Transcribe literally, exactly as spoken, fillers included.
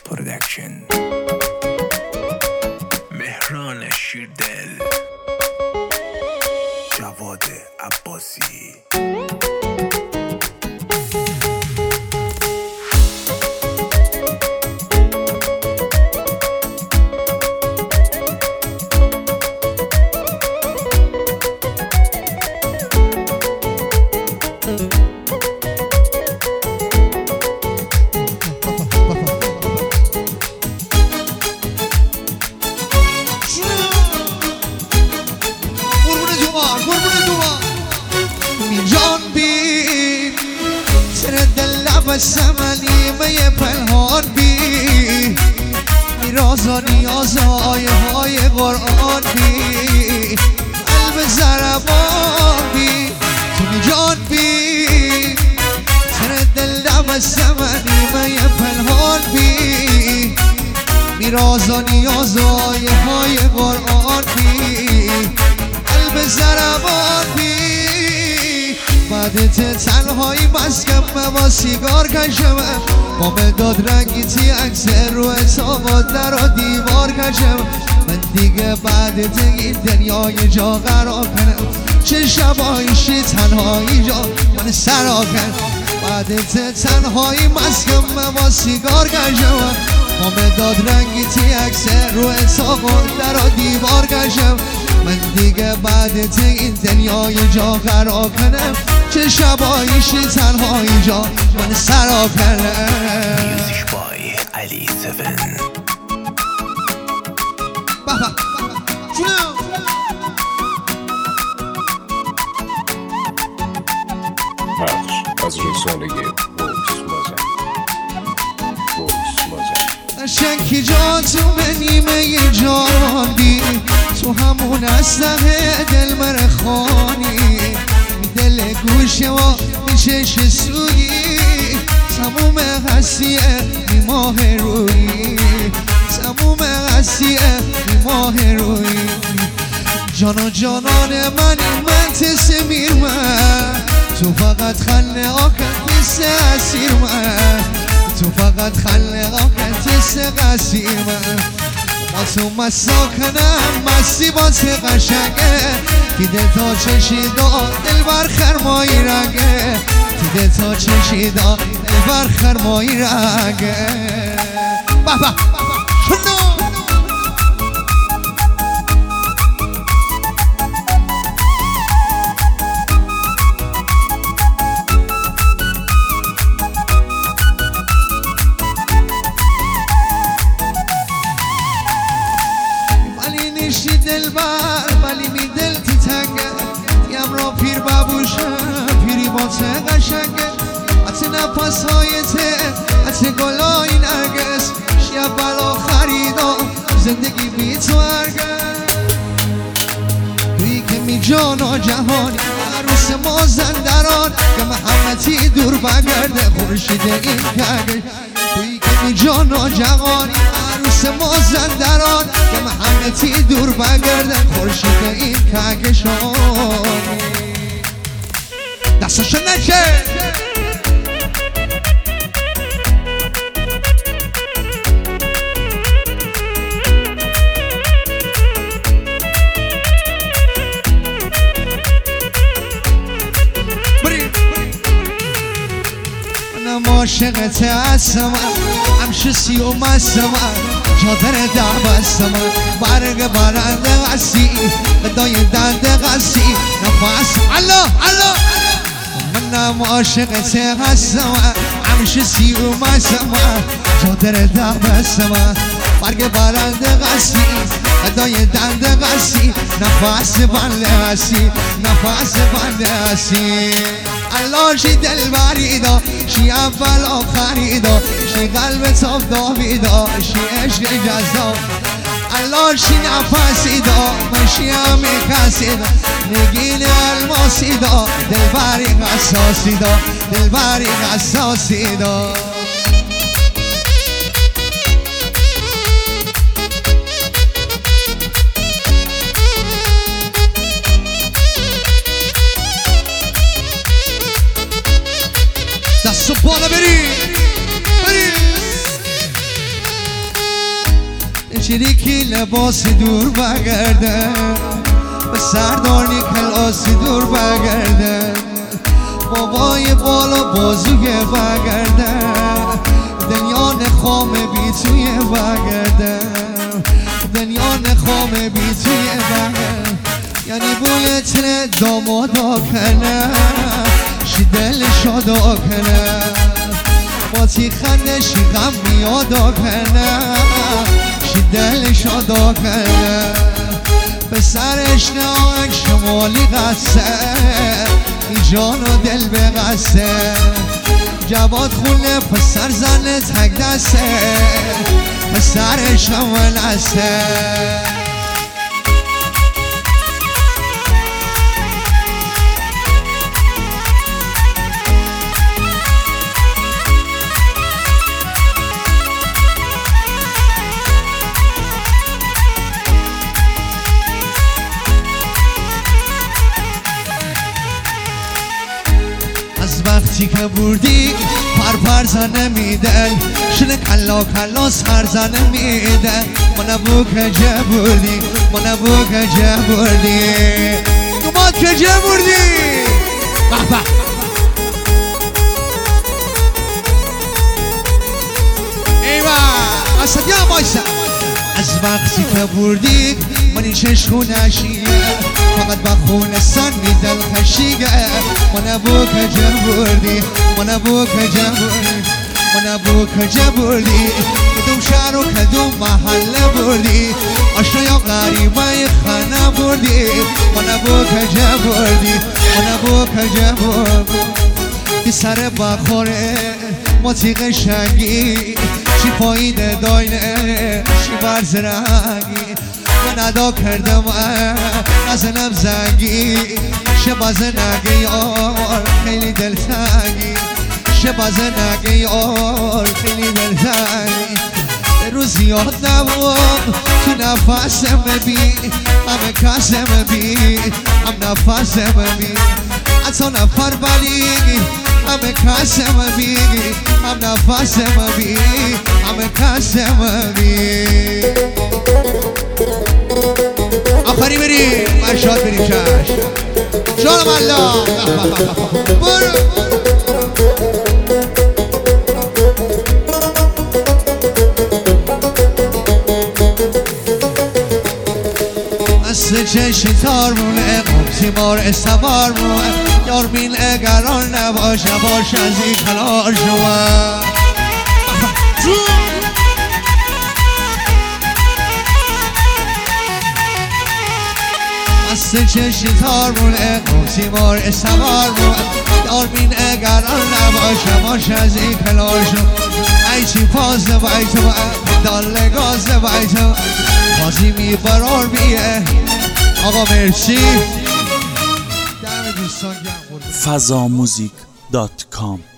پرودکشن. مهران شیردل، جواد عباسی. سمنی می پنهان بی میراز و نیازهای های قرآن بی قلب زربان بی تو می جان بی سر دل لب سمنی می پنهان بی میراز و نیازهای های قرآن بی قلب زربان بی بعدت تنهایی مسکم با سیگار کشم با مداد رنگیتی عکس رو حساب در و دیوار کشم من دیگه بعدت این دنیای جا قرار کنم چه شبایشی تنهایی جا من سرا کنم بعدت تنهایی مسکم با سیگار کشم با مداد رنگیتی عکس رو حساب در و دیوار کشم من دیگه بعدت این دنیای جا قرار کنم چه شبایشی تنهایی جا من سرا کنم. میوزیک بای علی سفن. بابا جونم پخش از رسانه وایس مازن وایس مازن. شنکی جا تو به نیمه جان بی تو همون اسلحه دل من خانی دل گوشه و میچش سویی تموم قصیه بی ماه روی تموم قصیه بی ماه روی جان و جانان من من تسمیر من تو فقط خله آکن تسه اسیر من تو فقط خله آکن تسه قصیر من ما تو مساکنم مستی با ته قشنگه دیده تا چشیدا دل بر خرمایی رنگه دیده تا چشیدا دل بر خرمایی رنگه بابا شنو دل بر ولی می دل تی تنگه دیم را پیر بابوشم پیری با ته قشنگه ات نفس های ته ات گلای نرگس شیه بلا خریدا زندگی بی تو ارگه توی که می جانا جهانی عروس ما زندران که محمدی دور بگرده خورشید این کگش توی که می جانا جهانی عروس ما زندران که محمدی دور بگردن خورشید این کهکشانی دستش نشه منم عاشقت هستم همشه سی و مستم جادر دعبستم برگ برنده قصی بدای دنده قصی نفس الله الله منم عاشقت هستم همیشه سی و مستم جادر دعبستم برگ برنده قصی بدای دنده قصی نفس بنده قصی نفس بنده قصی الله شی دل بریدا شی اول آخریدا شی قلب تاب داویدا شی عشق جذاب الله شی نفسیدا من شی همی کسیدا نگین الماسیدا دل بری قصاصیدا دل بری قصاصیدا دستو بالا بری بری چریکی لباس دور بگردن به سردانی کلاس دور بگردن بابای بالا بازوی بگردن دنیا نخوام بی توی بگردن دنیا نخوام بی توی بگردن یعنی بوی تن دامادا کنه شی دل شادا کنه با تی خنده شی غم میادا کنه شی دل شادا کنه به سرش ناک شمالی قصه این جان و دل به قصه جواد خونه پسر زن تک دسته پسرش هم لسته از وقتی که بردی پر پر زنه میدن شده کلا کلا سر زنه میدن ما نبو که جه بردی ما نبو که جه بردی دومات که جه بردی بحبه ایوه اصدی هم بایسته از وقتی که بردی منی چشخو نشیه فقط با خون سن میدل خشیگه ما نبو که جه بردی ما نبو که جه بردی ما نبو که جه بردی کدوم شهر و کدوم محله بردی آشنا یا غریبه خانه بردی ما نبو که جه بردی ما نبو که جه بردی که سر بخوره ما تیغ شنگی چی فایده داینه چی برز رنگی من ادا کردم نزنم زنگی شباز نگه یار خیلی دلتنگی شباز نگه یار خیلی دلتنگی روز یاد نبود تو نفسم ببین همه کسم ببین هم نفسم ببین حتی نفر بلیگی همه کسم ببین هم نفسم ببین همه کسم ببین آخری بریم مرشاد بریم چشم جانم الله برو مثل چشم تارمونه تیمار استوارمونه یار بین اگران نباشه باش از این خلار شما مثل چشم تارمونه تیمار استوارمونه یار بین اگران نباشه باش از این خلار شما ای چی پاز بایتو دال گاز بایتو بازی می برار بیه آقا مرسی فضاموزیک دات کام